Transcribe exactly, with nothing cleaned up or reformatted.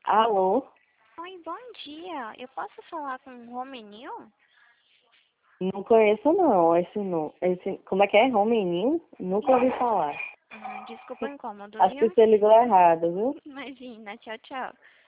Alô? Oi, bom dia. Eu posso falar com o Romeninho? Não conheço não, esse não. Esse, como é que é? Romeninho? Nunca ouvi falar. Ah, desculpa o incômodo, Acho que viu? você ligou errado, viu? Imagina, tchau, tchau.